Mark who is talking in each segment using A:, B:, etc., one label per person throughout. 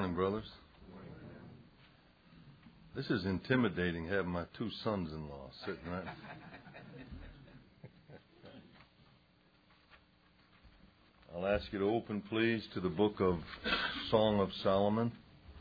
A: morning, brothers. This is intimidating, having my two sons-in-law sitting right. I'll ask you to open, please, to the book of Song of Solomon.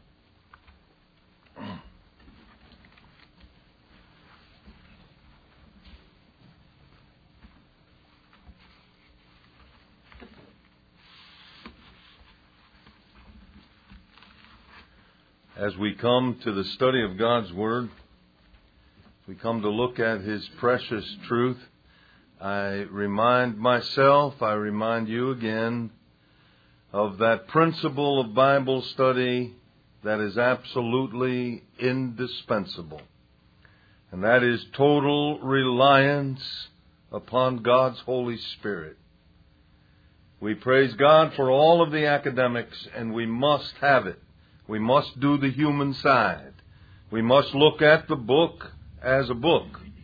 A: As we come to the study of God's Word, we come to look at His precious truth, I remind myself, I remind you again, of that principle of Bible study that is absolutely indispensable. And that is total reliance upon God's Holy Spirit. We praise God for all of the academics, and we must have it. We must do the human side. We must look at the book as a book.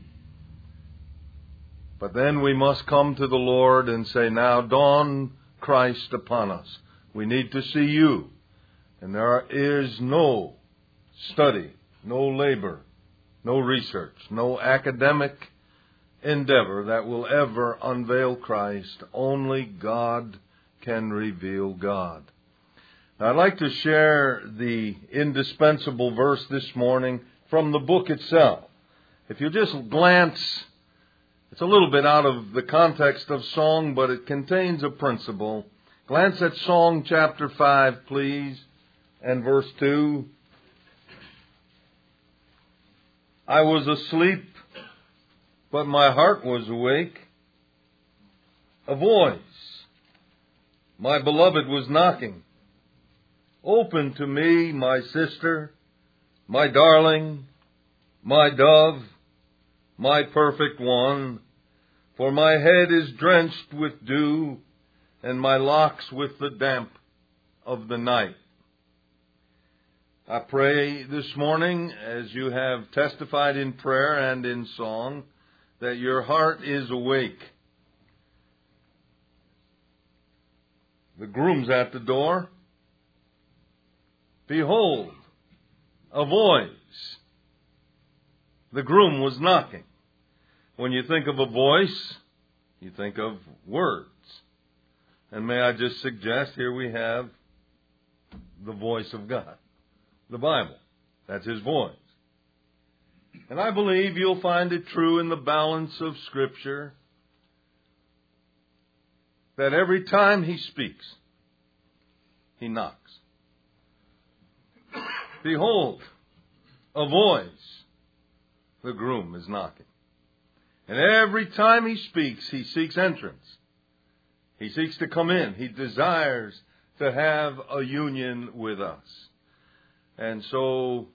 A: But then we must come to the Lord and say, now dawn Christ upon us. We need to see you. And there is no study, no labor, no research, no academic endeavor that will ever unveil Christ. Only God can reveal God. Now, I'd like to share the indispensable verse this morning from the book itself. If you just glance, it's a little bit out of the context of song, but it contains a principle. Glance at Song chapter 5, please, and verse 2. I was asleep, but my heart was awake. A voice, my beloved, was knocking. Open to me, my sister, my darling, my dove, my perfect one, for my head is drenched with dew, and my locks with the damp of the night. I pray this morning, as you have testified in prayer and in song, that your heart is awake. The groom's at the door. Behold, a voice. The groom was knocking. When you think of a voice, you think of words. And may I just suggest, here we have the voice of God, the Bible. That's His voice. And I believe you'll find it true in the balance of Scripture that every time He speaks, He knocks. Behold, a voice. The groom is knocking. And every time he speaks, he seeks entrance. He seeks to come in. He desires to have a union with us. And so,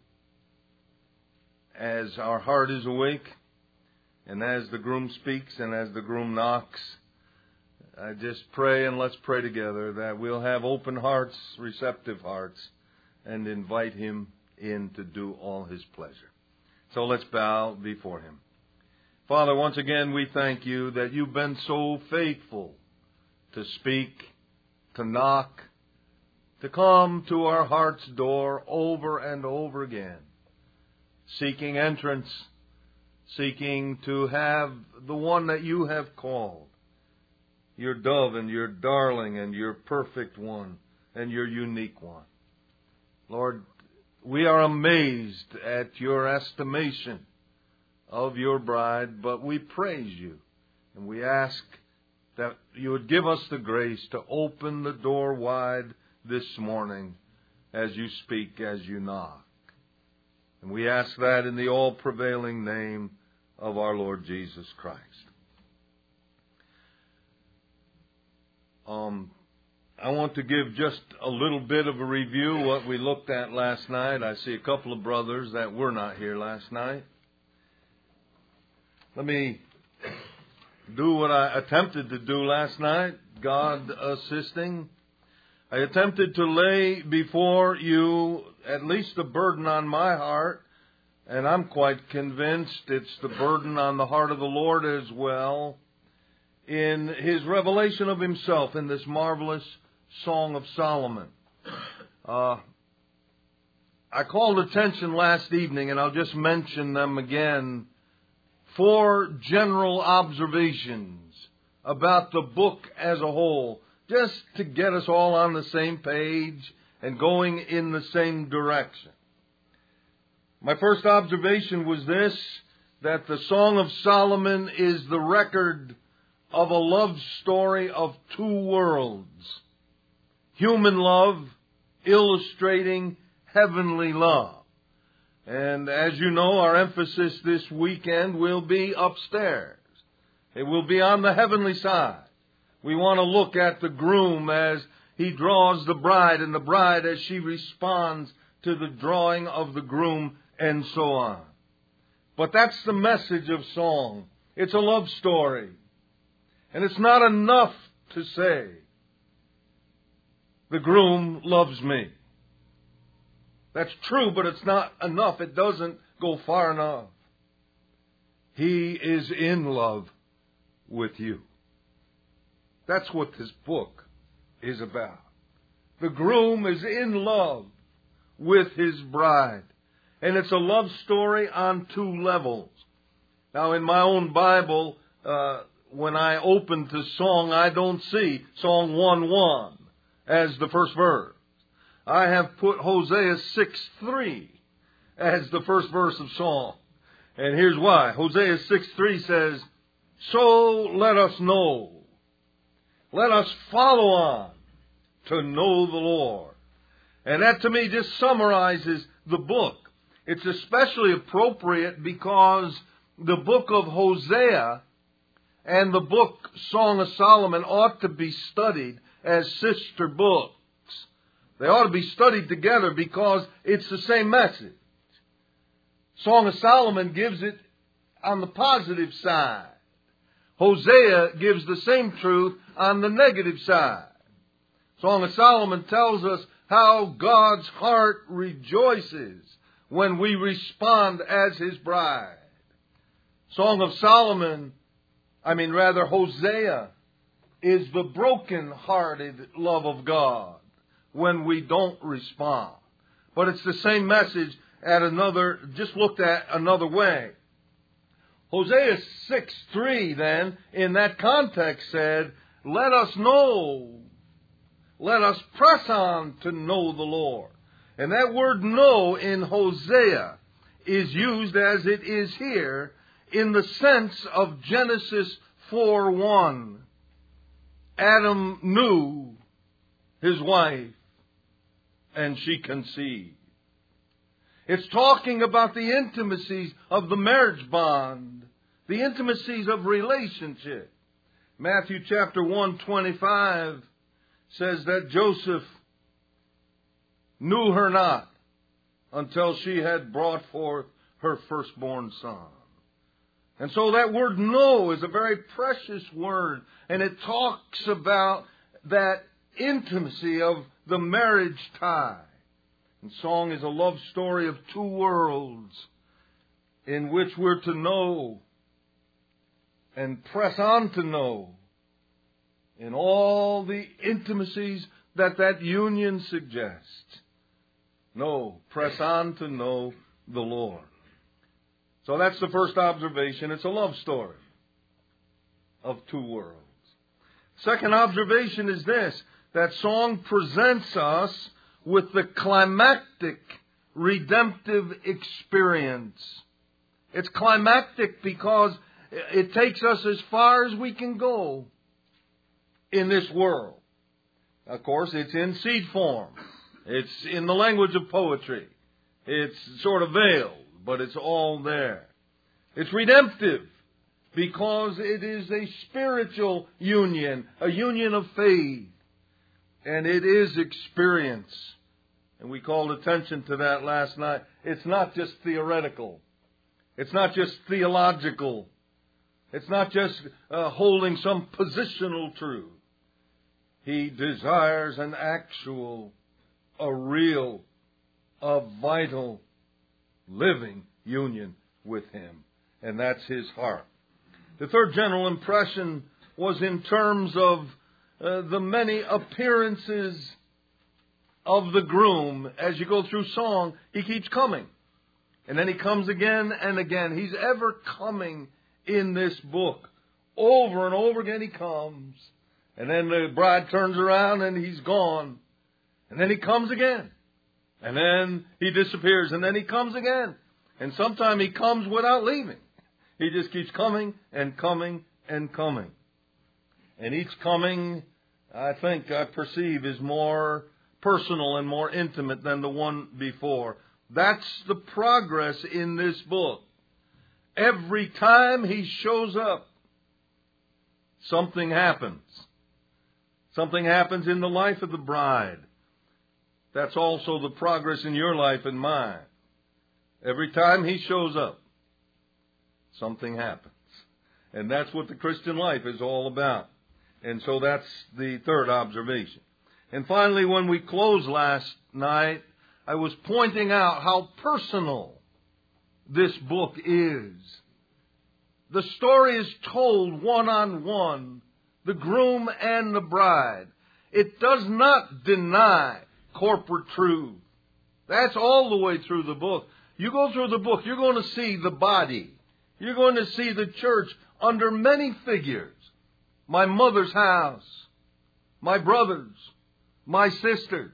A: as our heart is awake, and as the groom speaks, and as the groom knocks, I just pray, and let's pray together, that we'll have open hearts, receptive hearts, and invite Him in to do all His pleasure. So let's bow before Him. Father, once again we thank You that You've been so faithful to speak, to knock, to come to our heart's door over and over again, seeking entrance, seeking to have the one that You have called, Your dove and Your darling and Your perfect one and Your unique one. Lord, we are amazed at Your estimation of Your bride, but we praise You, and we ask that You would give us the grace to open the door wide this morning as You speak, as You knock. And we ask that in the all-prevailing name of our Lord Jesus Christ. I want to give just a little bit of a review of what we looked at last night. I see a couple of brothers that were not here last night. Let me do what I attempted to do last night, God assisting. I attempted to lay before you at least a burden on my heart, and I'm quite convinced it's the burden on the heart of the Lord as well, in His revelation of Himself in this marvelous Song of Solomon. I called attention last evening, and I'll just mention them again, 4 general observations about the book as a whole, just to get us all on the same page and going in the same direction. My first observation was this, that the Song of Solomon is the record of a love story of 2 worlds. Human love illustrating heavenly love. And as you know, our emphasis this weekend will be upstairs. It will be on the heavenly side. We want to look at the groom as he draws the bride, and the bride as she responds to the drawing of the groom, and so on. But that's the message of song. It's a love story. And it's not enough to say, the groom loves me. That's true, but it's not enough. It doesn't go far enough. He is in love with you. That's what this book is about. The groom is in love with his bride. And it's a love story on 2 levels. Now, in my own Bible, when I open to song, I don't see Song 1:1 as the first verse. I have put Hosea 6:3 as the first verse of song. And here's why. Hosea 6:3 says, "So let us know. Let us follow on to know the Lord." And that to me just summarizes the book. It's especially appropriate because the book of Hosea and the book Song of Solomon ought to be studied as sister books. They ought to be studied together because it's the same message. Song of Solomon gives it on the positive side. Hosea gives the same truth on the negative side. Song of Solomon tells us how God's heart rejoices when we respond as His bride. Hosea is the broken-hearted love of God when we don't respond. But it's the same message just looked at another way. Hosea 6:3 then, in that context said, let us know, let us press on to know the Lord. And that word know in Hosea is used as it is here in the sense of Genesis 4:1. Adam knew his wife, and she conceived. It's talking about the intimacies of the marriage bond, the intimacies of relationship. Matthew chapter 1:25 says that Joseph knew her not until she had brought forth her firstborn son. And so that word know is a very precious word, and it talks about that intimacy of the marriage tie. And song is a love story of 2 worlds in which we're to know and press on to know in all the intimacies that union suggests. Press on to know the Lord. So that's the first observation. It's a love story of 2 worlds. Second observation is this, that song presents us with the climactic redemptive experience. It's climactic because it takes us as far as we can go in this world. Of course, it's in seed form. It's in the language of poetry. It's sort of veiled, but it's all there. It's redemptive because it is a spiritual union, a union of faith. And it is experience. And we called attention to that last night. It's not just theoretical. It's not just theological. It's not just holding some positional truth. He desires an actual, a real, a vital, living union with Him. And that's His heart. The third general impression was in terms of the many appearances of the groom, as you go through song, he keeps coming. And then he comes again and again. He's ever coming in this book. Over and over again he comes. And then the bride turns around and he's gone. And then he comes again. And then he disappears. And then he comes again. And sometimes he comes without leaving. He just keeps coming and coming and coming. And each coming, I perceive, is more personal and more intimate than the one before. That's the progress in this book. Every time he shows up, something happens. Something happens in the life of the bride. That's also the progress in your life and mine. Every time he shows up, something happens. And that's what the Christian life is all about. And so that's the third observation. And finally, when we closed last night, I was pointing out how personal this book is. The story is told one-on-one, the groom and the bride. It does not deny corporate truth. That's all the way through the book. You go through the book, you're going to see the body. You're going to see the church under many figures. My mother's house, my brothers, my sisters,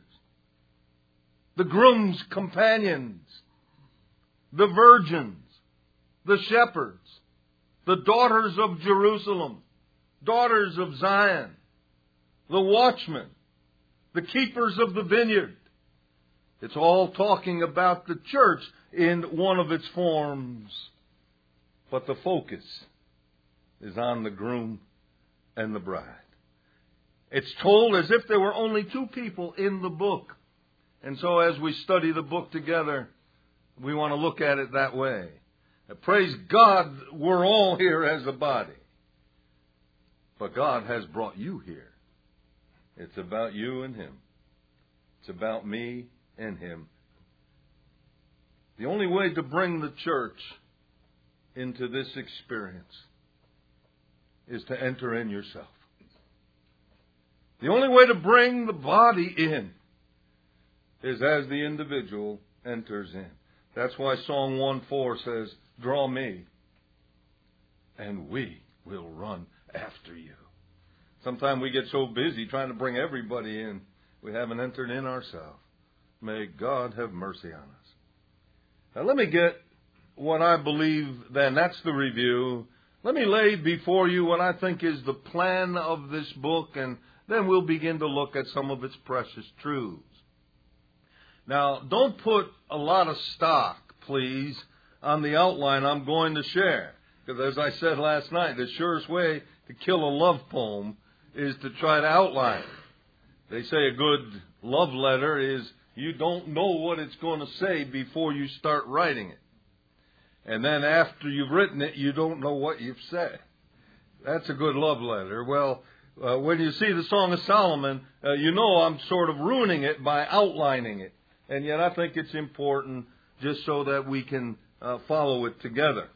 A: the groom's companions, the virgins, the shepherds, the daughters of Jerusalem, daughters of Zion, the watchmen, the keepers of the vineyard. It's all talking about the church in one of its forms. But the focus is on the groom and the bride. It's told as if there were only two people in the book. And so as we study the book together, we want to look at it that way. Praise God, we're all here as a body. But God has brought you here. It's about you and Him. It's about me and Him. The only way to bring the church into this experience is to enter in yourself. The only way to bring the body in is as the individual enters in. That's why Song 1:4 says, "Draw me, and we will run after you." Sometimes we get so busy trying to bring everybody in, we haven't entered in ourselves. May God have mercy on us. Now let me get what I believe then. That's the review. Let me lay before you what I think is the plan of this book, and then we'll begin to look at some of its precious truths. Now, don't put a lot of stock, please, on the outline I'm going to share. Because as I said last night, the surest way to kill a love poem is to try to outline it. They say a good love letter is you don't know what it's going to say before you start writing it. And then after you've written it, you don't know what you've said. That's a good love letter. Well, when you see the Song of Solomon, you know I'm sort of ruining it by outlining it. And yet I think it's important just so that we can follow it together.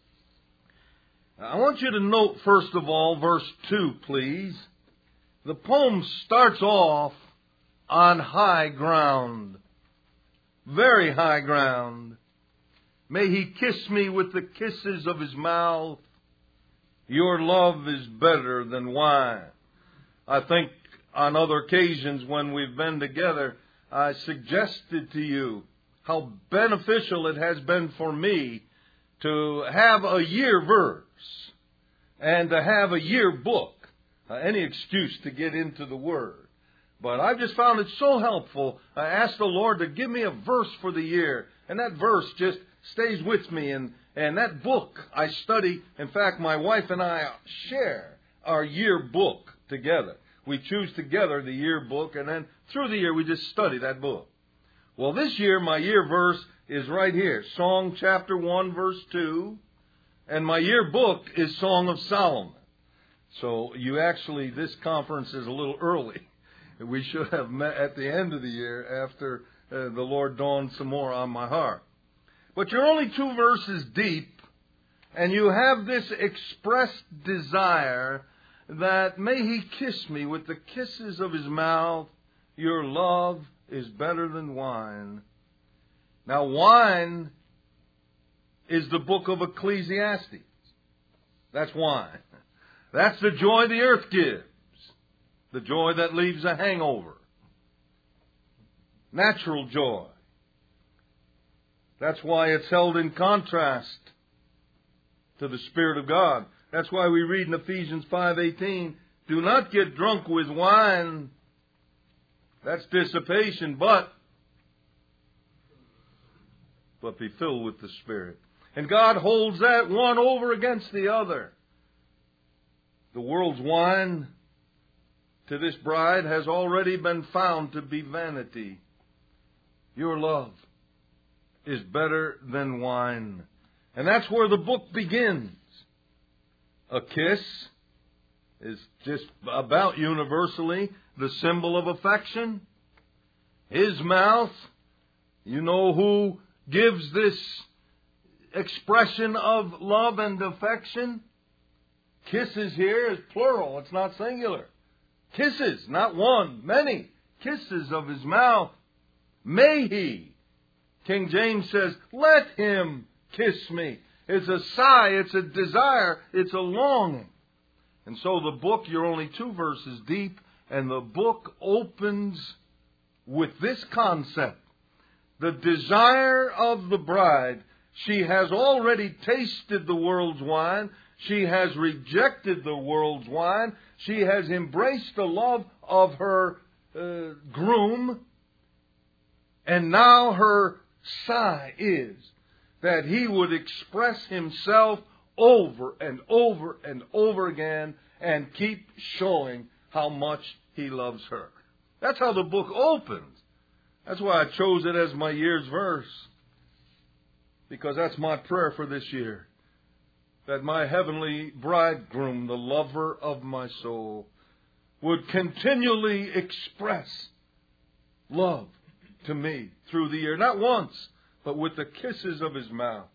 A: I want you to note, first of all, verse 2, please. The poem starts off on high ground. Very high ground. May He kiss me with the kisses of His mouth. Your love is better than wine. I think on other occasions when we've been together, I suggested to you how beneficial it has been for me to have a year verse and to have a year book. Any excuse to get into the Word. But I've just found it so helpful. I asked the Lord to give me a verse for the year. And that verse just stays with me. And that book I study. In fact, my wife and I share our year book together. We choose together the year book. And then through the year we just study that book. Well, this year my year verse is right here. Song chapter 1 verse 2. And my year book is Song of Solomon. So this conference is a little early. We should have met at the end of the year after the Lord dawned some more on my heart. But you're only 2 verses deep, and you have this expressed desire that may He kiss me with the kisses of His mouth. Your love is better than wine. Now, wine is the book of Ecclesiastes. That's wine. That's the joy the earth gives. The joy that leaves a hangover. Natural joy. That's why it's held in contrast to the Spirit of God. That's why we read in Ephesians 5:18, do not get drunk with wine. That's dissipation, but be filled with the Spirit. And God holds that one over against the other. The world's wine to this bride has already been found to be vanity. Your love is better than wine. And that's where the book begins. A kiss is just about universally the symbol of affection. His mouth, you know who gives this expression of love and affection? Kisses here is plural, it's not singular. Kisses, not one, many. Kisses of his mouth. May he. King James says, let him kiss me. It's a sigh, it's a desire, it's a longing. And so the book, you're only 2 verses deep, and the book opens with this concept. The desire of the bride. She has already tasted the world's wine. She has rejected the world's wine. She has embraced the love of her groom. And now her sigh is that he would express himself over and over and over again and keep showing how much he loves her. That's how the book opens. That's why I chose it as my year's verse. Because that's my prayer for this year. That my heavenly bridegroom, the lover of my soul, would continually express love to me through the year. Not once, but with the kisses of his mouth.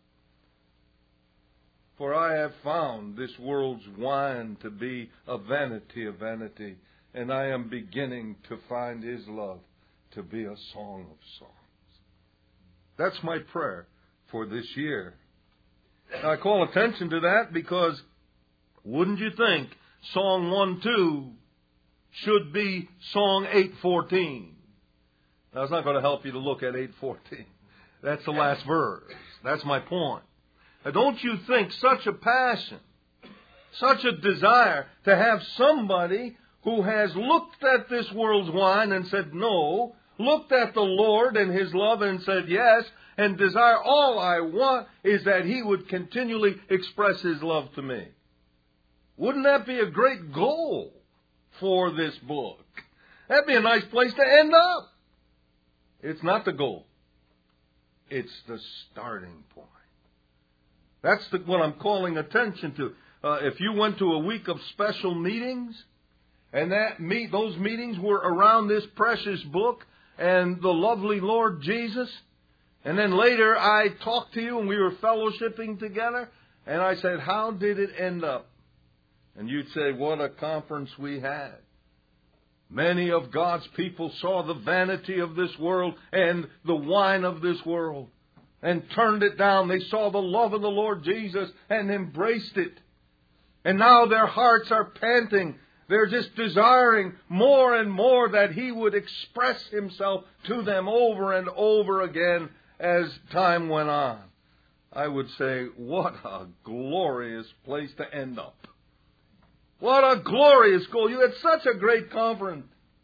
A: For I have found this world's wine to be a vanity of vanity, and I am beginning to find his love to be a song of songs. That's my prayer for this year. Now, I call attention to that because wouldn't you think Song 1:2 should be Song 8:14? Now, it's not going to help you to look at 8:14. That's the last verse. That's my point. Now, don't you think such a passion, such a desire to have somebody who has looked at this world's wine and said no, looked at the Lord and his love and said yes, and desire, all I want is that he would continually express his love to me. Wouldn't that be a great goal for this book? That'd be a nice place to end up. It's not the goal. It's the starting point. That's what I'm calling attention to. If you went to a week of special meetings, and those meetings were around this precious book and the lovely Lord Jesus, and then later I talked to you and we were fellowshipping together, and I said, how did it end up? And you'd say, what a conference we had. Many of God's people saw the vanity of this world and the wine of this world and turned it down. They saw the love of the Lord Jesus and embraced it. And now their hearts are panting. They're just desiring more and more that he would express himself to them over and over again as time went on. I would say, what a glorious place to end up. What a glorious goal. You had such a great conference.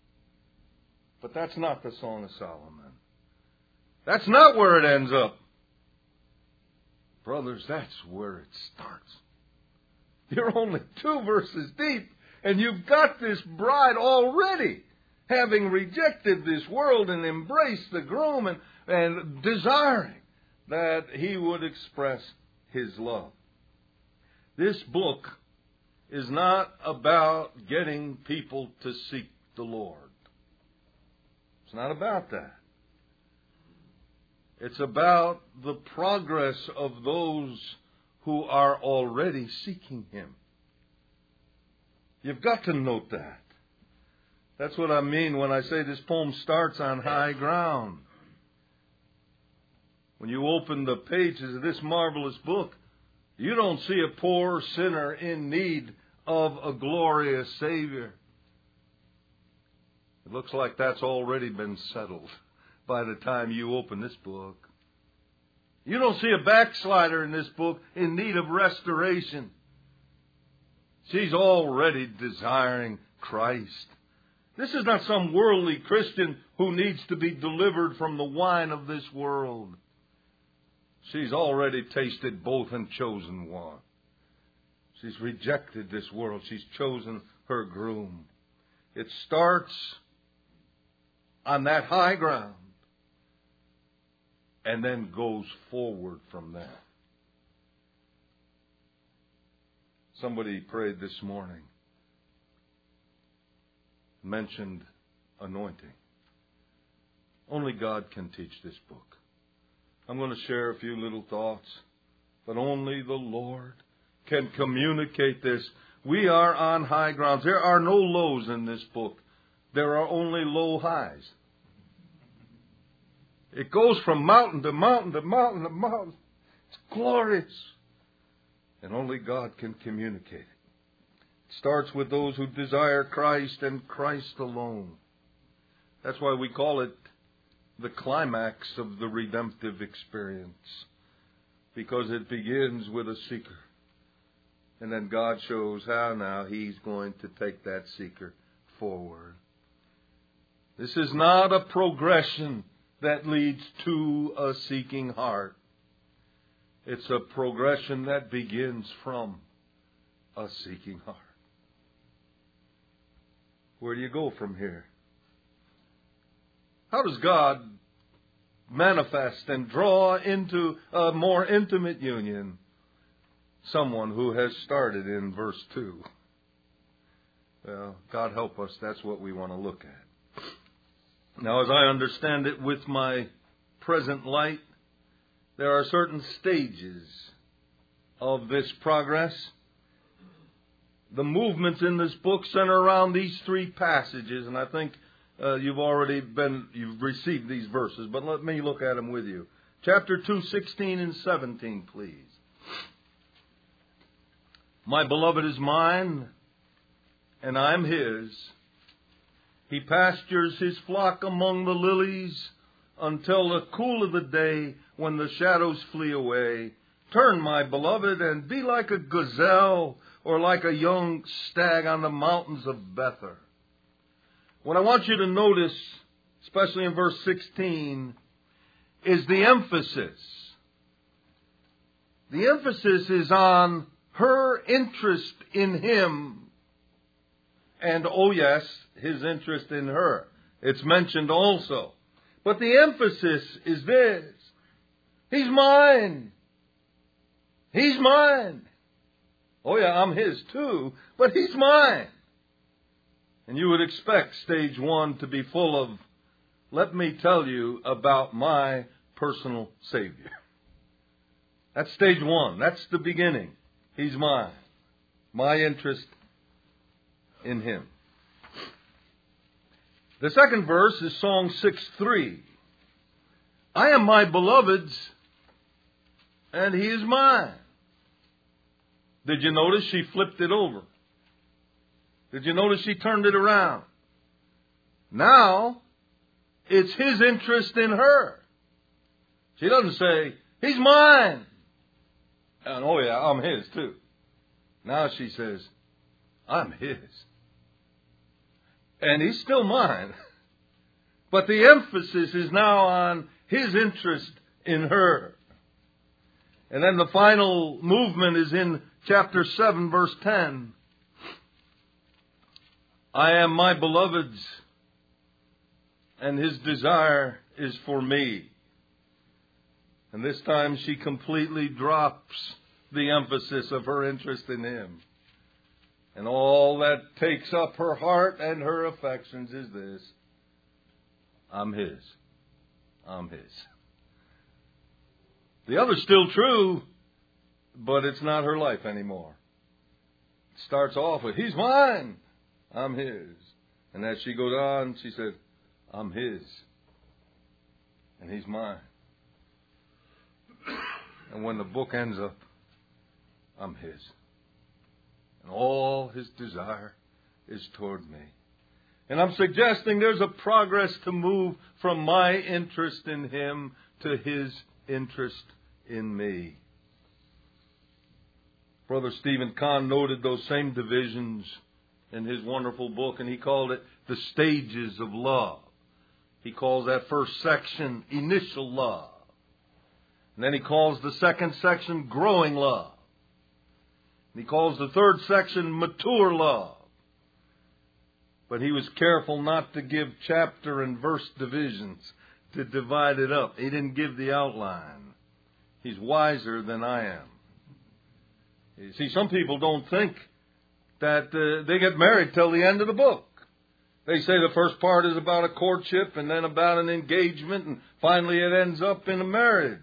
A: But that's not the Song of Solomon. That's not where it ends up. Brothers, that's where it starts. You're only 2 verses deep, and you've got this bride already, having rejected this world and embraced the groom and desiring that he would express his love. This book is not about getting people to seek the Lord. It's not about that. It's about the progress of those who are already seeking him. You've got to note that. That's what I mean when I say this poem starts on high ground. When you open the pages of this marvelous book, you don't see a poor sinner in need of a glorious Savior. It looks like that's already been settled by the time you open this book. You don't see a backslider in this book in need of restoration. She's already desiring Christ. This is not some worldly Christian who needs to be delivered from the wine of this world. She's already tasted both and chosen one. She's rejected this world. She's chosen her groom. It starts on that high ground and then goes forward from there. Somebody prayed this morning, mentioned anointing. Only God can teach this book. I'm going to share a few little thoughts, but only the Lord can communicate this. We are on high grounds. There are no lows in this book. There are only low highs. It goes from mountain to mountain to mountain to mountain. It's glorious. And only God can communicate it. It starts with those who desire Christ and Christ alone. That's why we call it the climax of the redemptive experience. Because it begins with a seeker. And then God shows how now He's going to take that seeker forward. This is not a progression that leads to a seeking heart. It's a progression that begins from a seeking heart. Where do you go from here? How does God manifest and draw into a more intimate union someone who has started in verse 2? Well, God help us, that's what we want to look at. Now, as I understand it with my present light, there are certain stages of this progress. The movements in this book center around these three passages, and I think you've received these verses, but let me look at them with you. Chapter 2, 16 and 17, please. My beloved is mine, and I am His. He pastures His flock among the lilies until the cool of the day when the shadows flee away. Turn, my beloved, and be like a gazelle or like a young stag on the mountains of Bether. What I want you to notice, especially in verse 16, is the emphasis. The emphasis is on her interest in Him. And, oh yes, His interest in her. It's mentioned also. But the emphasis is this. He's mine. He's mine. Oh yeah, I'm His too, but He's mine. And you would expect stage 1 to be full of, let me tell you about my personal Savior. That's stage 1. That's the beginning. He's mine. My interest in Him. The second verse is Song 6:3. I am my beloved's, and He is mine. Did you notice she flipped it over? Did you notice she turned it around? Now, it's His interest in her. She doesn't say, He's mine. And oh yeah, I'm His too. Now she says, I'm His. And He's still mine. But the emphasis is now on His interest in her. And then the final movement is in chapter 7, verse 10. I am my beloved's, and His desire is for me. And this time she completely drops the emphasis of her interest in Him. And all that takes up her heart and her affections is this. I'm His. I'm His. The other's still true, but it's not her life anymore. It starts off with, He's mine. I'm His. And as she goes on, she said, I'm His. And He's mine. And when the book ends up, I'm His. And all His desire is toward me. And I'm suggesting there's a progress to move from my interest in Him to His interest in me. Brother Stephen Kahn noted those same divisions in his wonderful book, and he called it the stages of love. He calls that first section initial love. And then he calls the second section growing love. And he calls the third section mature love. But he was careful not to give chapter and verse divisions, to divide it up. He didn't give the outline. He's wiser than I am. You see, some people don't think that they get married till the end of the book. They say the first part is about a courtship and then about an engagement, and finally it ends up in a marriage.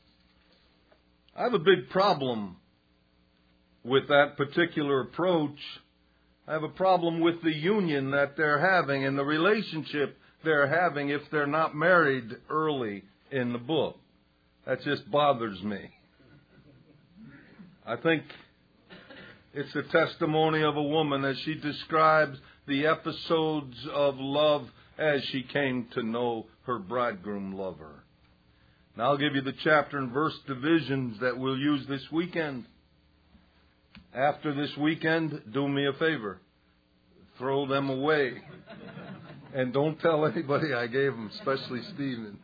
A: I have a big problem with that particular approach. I have a problem with the union that they're having and the relationship they're having if they're not married early in the book. That just bothers me. I think it's the testimony of a woman as she describes the episodes of love as she came to know her bridegroom lover. Now I'll give you the chapter and verse divisions that we'll use this weekend. After this weekend, do me a favor. Throw them away. And don't tell anybody I gave them, especially Stephen.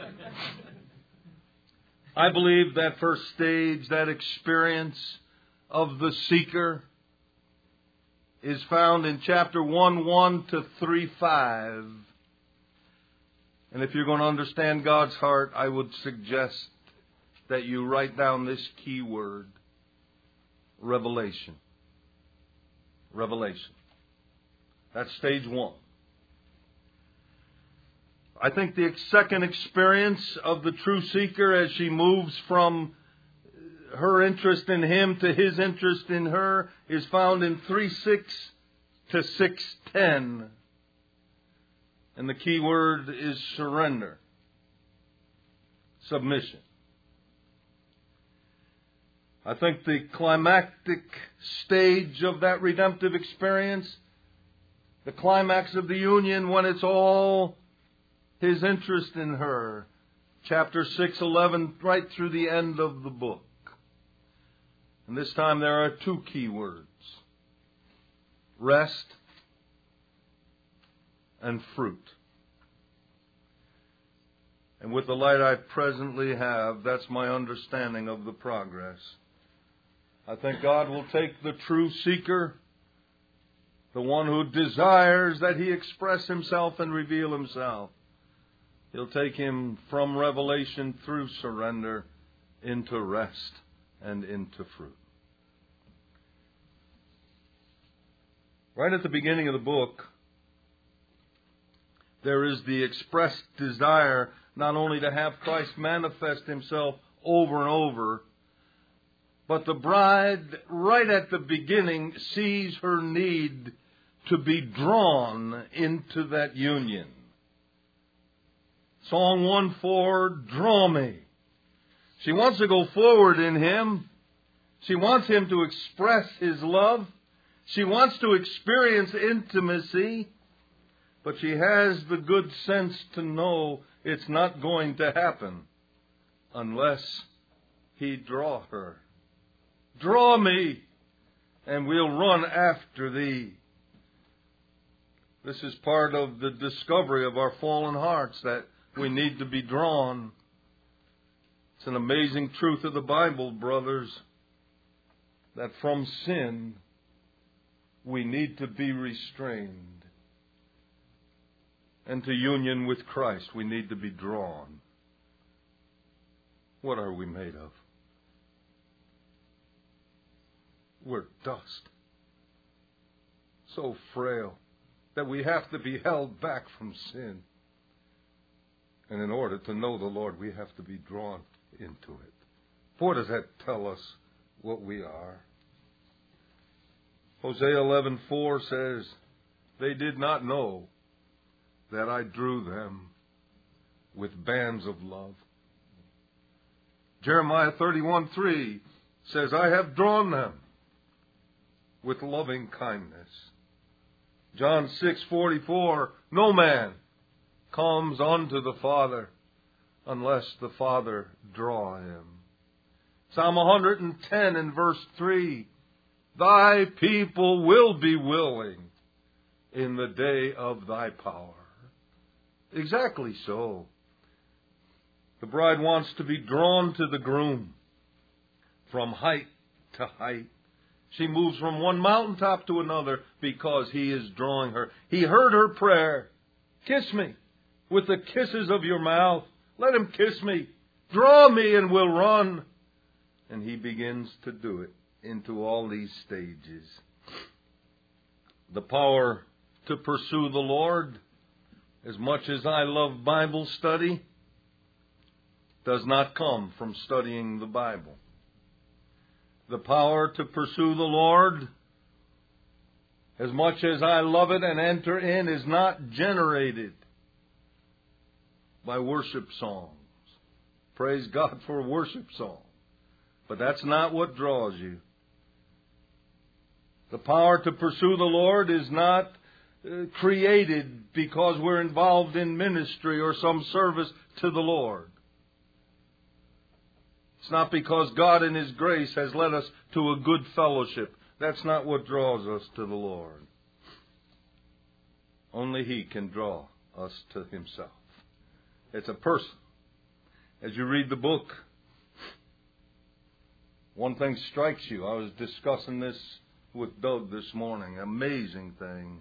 A: I believe that first stage, that experience of the seeker, is found in chapter 1:1 to 3:5. And if you're going to understand God's heart, I would suggest that you write down this key word, revelation. Revelation. That's stage 1. I think the second experience of the true seeker as she moves from her interest in Him to His interest in her is found in 3:6 to 6:10. And the key word is surrender. Submission. I think the climactic stage of that redemptive experience, the climax of the union when it's all His interest in her, chapter 6:11 right through the end of the book. And this time there are 2 key words. Rest and fruit. And with the light I presently have, that's my understanding of the progress. I think God will take the true seeker, the one who desires that he express himself and reveal himself. He'll take him from revelation through surrender into rest and into fruit. Right at the beginning of the book, there is the expressed desire not only to have Christ manifest himself over and over, but the bride, right at the beginning, sees her need to be drawn into that union. Song 1:4, draw me. She wants to go forward in Him. She wants Him to express His love. She wants to experience intimacy. But she has the good sense to know it's not going to happen unless He draw her. Draw me, and we'll run after Thee. This is part of the discovery of our fallen hearts, that we need to be drawn. It's an amazing truth of the Bible, brothers, that from sin we need to be restrained. And to union with Christ we need to be drawn. What are we made of? We're dust. So frail that we have to be held back from sin. And in order to know the Lord, we have to be drawn into it. What does that tell us what we are? Hosea 11:4 says, They did not know that I drew them with bands of love. Jeremiah 31:3 says, I have drawn them with loving kindness. John 6:44, no man comes unto the Father unless the Father draw him. Psalm 110 and verse 3, thy people will be willing in the day of thy power. Exactly so. The bride wants to be drawn to the groom from height to height. She moves from one mountaintop to another because he is drawing her. He heard her prayer. Kiss me with the kisses of your mouth. Let him kiss me. Draw me and we'll run. And he begins to do it into all these stages. The power to pursue the Lord, as much as I love Bible study, does not come from studying the Bible. The power to pursue the Lord, as much as I love it and enter in, is not generated by worship songs. Praise God for worship songs. But that's not what draws you. The power to pursue the Lord is not created because we're involved in ministry or some service to the Lord. It's not because God in His grace has led us to a good fellowship. That's not what draws us to the Lord. Only He can draw us to Himself. It's a person. As you read the book, one thing strikes you. I was discussing this with Doug this morning. Amazing thing.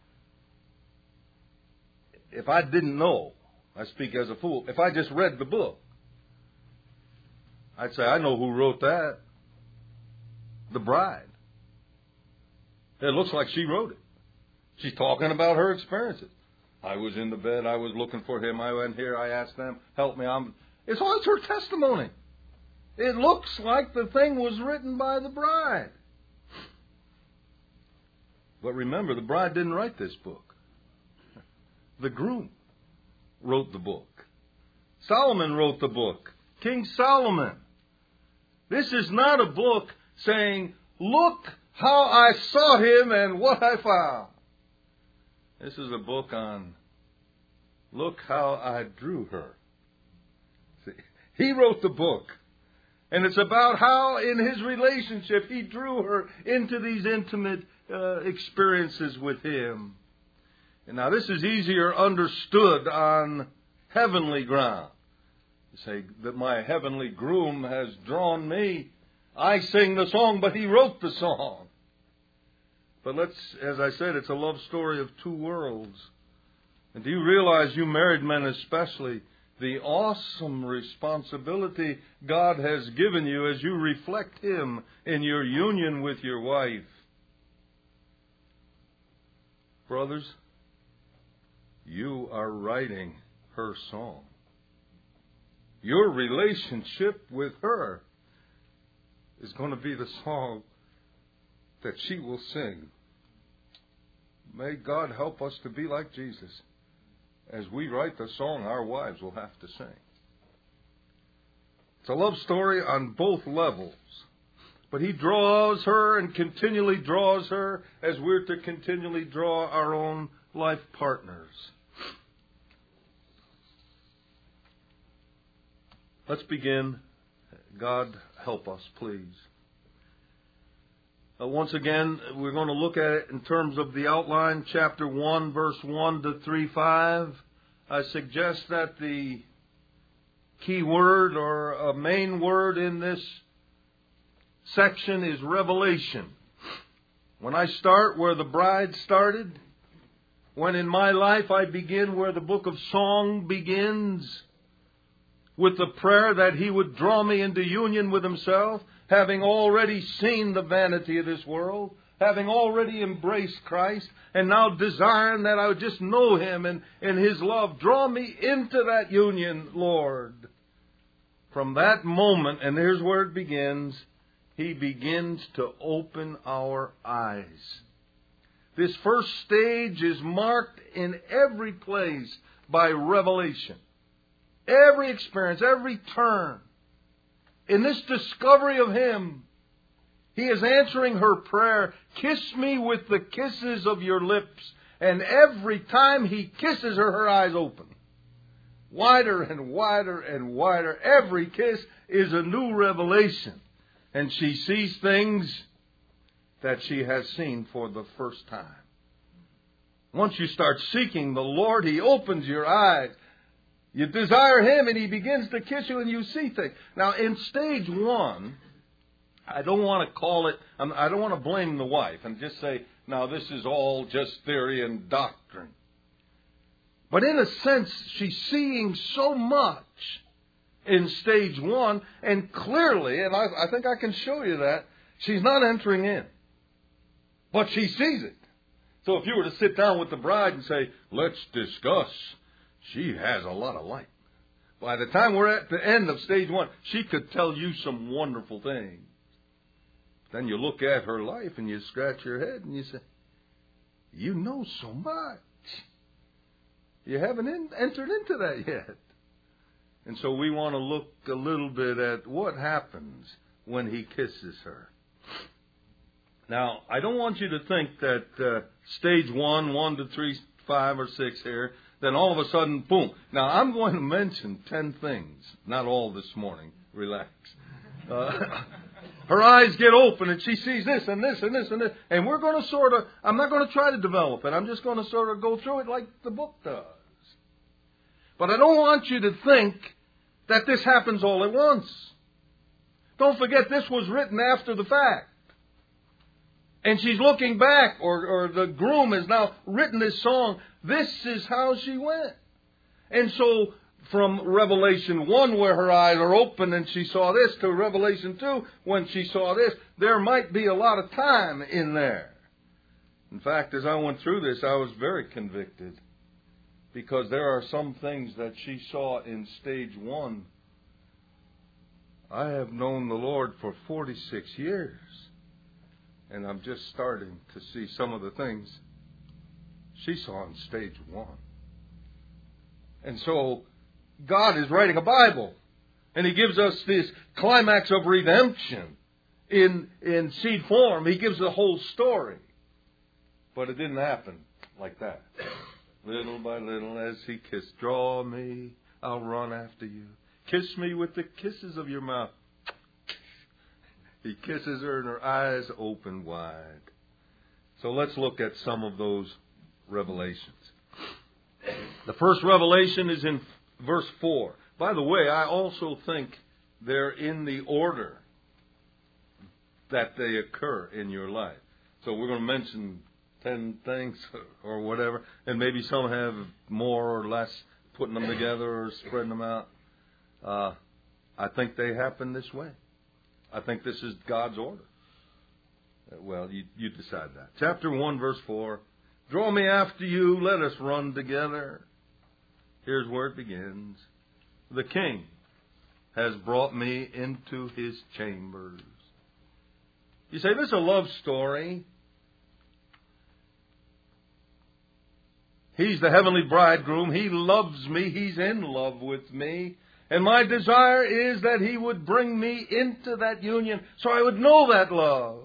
A: If I didn't know, I speak as a fool, if I just read the book, I'd say, I know who wrote that. The bride. It looks like she wrote it. She's talking about her experiences. I was in the bed. I was looking for him. I went here. I asked them, help me. It's always her testimony. It looks like the thing was written by the bride. But remember, the bride didn't write this book. The groom wrote the book. Solomon wrote the book. King Solomon. This is not a book saying, look how I sought him and what I found. This is a book on, look how I drew her. See, he wrote the book. And it's about how in his relationship he drew her into these intimate experiences with him. And now this is easier understood on heavenly ground. You say that my heavenly groom has drawn me. I sing the song, but he wrote the song. But as I said, it's a love story of two worlds. And do you realize, you married men especially, the awesome responsibility God has given you as you reflect Him in your union with your wife? Brothers, you are writing her song. Your relationship with her is going to be the song that she will sing. May God help us to be like Jesus. As we write the song, our wives will have to sing. It's a love story on both levels. But He draws her and continually draws her as we're to continually draw our own life partners. Let's begin. God, help us, please. Once again, we're going to look at it in terms of the outline, chapter 1, verse 1 to 3:5. I suggest that the key word or a main word in this section is revelation. When I start where the bride started, when in my life I begin where the book of Song begins, with the prayer that He would draw me into union with Himself, having already seen the vanity of this world, having already embraced Christ, and now desiring that I would just know Him and His love. Draw me into that union, Lord. From that moment, and here's where it begins, He begins to open our eyes. This first stage is marked in every place by revelation. Every experience, every turn. In this discovery of Him, He is answering her prayer, "Kiss me with the kisses of your lips." And every time He kisses her, her eyes open. Wider and wider and wider. Every kiss is a new revelation. And she sees things that she has seen for the first time. Once you start seeking the Lord, He opens your eyes. You desire Him and He begins to kiss you and you see things. Now, in stage one, I don't want to call it, I don't want to blame the wife and just say, now this is all just theory and doctrine. But in a sense, she's seeing so much in stage one, and clearly, and I think I can show you that, she's not entering in. But she sees it. So if you were to sit down with the bride and say, let's discuss, she has a lot of light. By the time we're at the end of stage one, she could tell you some wonderful things. Then you look at her life and you scratch your head and you say, you know so much. You haven't entered into that yet. And so we want to look a little bit at what happens when He kisses her. Now, I don't want you to think that stage 1 to 3, 5, or 6 here, then all of a sudden, boom. Now, I'm going to mention 10 things. Not all this morning. Relax. Her eyes get open and she sees this and this and this and this. And we're going to sort of, I'm not going to try to develop it. I'm just going to sort of go through it like the book does. But I don't want you to think that this happens all at once. Don't forget, this was written after the fact. And she's looking back, or the groom has now written this song. This is how she went. And so from Revelation 1, where her eyes are open and she saw this, to Revelation 2, when she saw this, there might be a lot of time in there. In fact, as I went through this, I was very convicted. Because there are some things that she saw in stage 1. I have known the Lord for 46 years. And I'm just starting to see some of the things she saw in stage 1. And so God is writing a Bible. And He gives us this climax of redemption in seed form. He gives the whole story. But it didn't happen like that. Little by little as He kissed, draw me, I'll run after you. Kiss me with the kisses of your mouth. He kisses her and her eyes open wide. So let's look at some of those revelations. The first revelation is in verse 4. By the way, I also think they're in the order that they occur in your life. So we're going to mention 10 things or whatever, and maybe some have more or less putting them together or spreading them out. I think they happen this way. I think this is God's order. Well, you decide that. Chapter 1, verse 4. Draw me after you, let us run together. Here's where it begins. The King has brought me into His chambers. You say, this is a love story. He's the heavenly bridegroom. He loves me. He's in love with me. And my desire is that He would bring me into that union so I would know that love.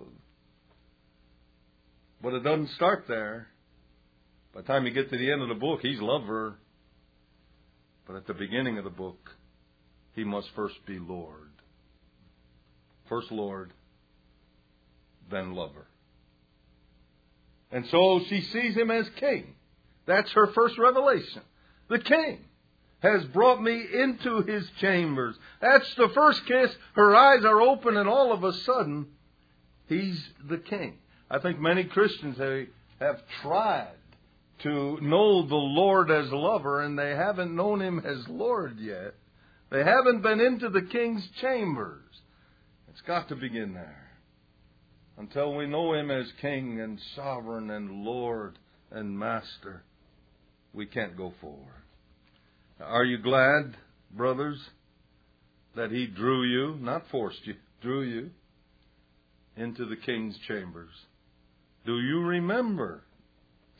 A: But it doesn't start there. By the time you get to the end of the book, He's lover. But at the beginning of the book, He must first be Lord. First Lord, then lover. And so she sees Him as King. That's her first revelation. The King has brought me into His chambers. That's the first kiss. Her eyes are open and all of a sudden, He's the King. I think many Christians have tried to know the Lord as lover and they haven't known Him as Lord yet. They haven't been into the King's chambers. It's got to begin there. Until we know Him as King and Sovereign and Lord and Master, we can't go forward. Are you glad, brothers, that He drew you, not forced you, drew you into the King's chambers? Do you remember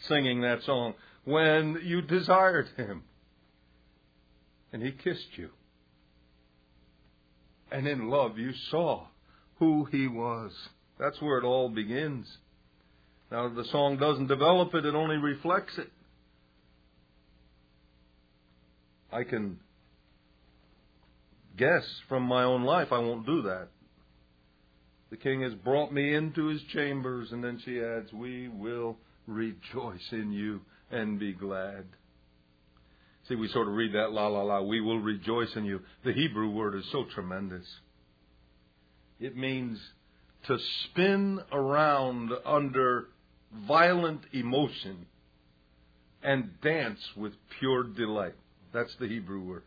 A: singing that song, when you desired Him and He kissed you. And in love you saw who He was. That's where it all begins. Now the song doesn't develop it, it only reflects it. I can guess from my own life, I won't do that. The King has brought me into His chambers, and then she adds, we will rejoice in you and be glad. See, we sort of read that, la, la, la, we will rejoice in you. The Hebrew word is so tremendous. It means to spin around under violent emotion and dance with pure delight. That's the Hebrew word.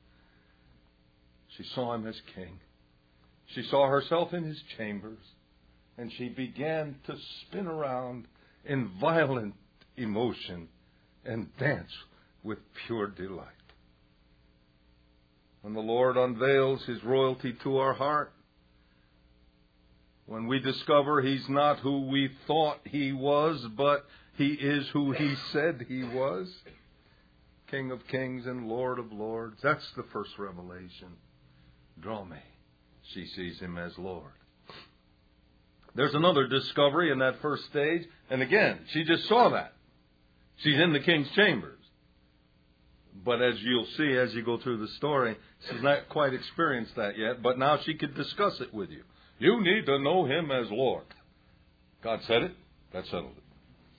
A: She saw Him as King. She saw herself in His chambers, and she began to spin around in violent emotion and dance with pure delight. When the Lord unveils His royalty to our heart, when we discover He's not who we thought He was, but He is who He said He was, King of kings and Lord of lords, that's the first revelation. Draw me. She sees Him as Lord. There's another discovery in that first stage. And again, she just saw that. She's in the king's chambers. But as you'll see as you go through the story, she's not quite experienced that yet. But now she could discuss it with you. You need to know Him as Lord. God said it. That settled it.